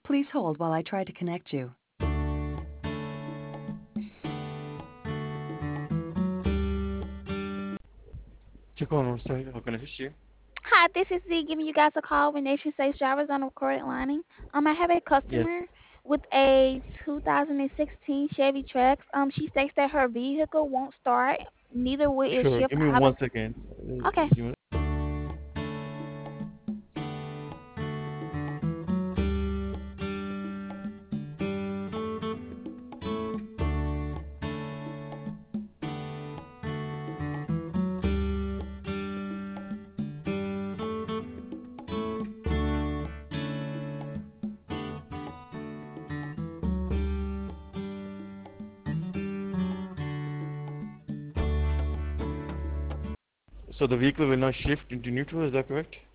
Please hold while I try to connect you. Check on our side. How can I assist you? Hi, this is Z giving you guys a call with Nation Safe Drivers on the recorded lining. I have a Yes. customer with a 2016 Chevy Trax. She states that her vehicle won't start, neither will it Sure. shift Give me out of. 1 second. Okay. Give me- So the vehicle will now shift into neutral. Is that correct?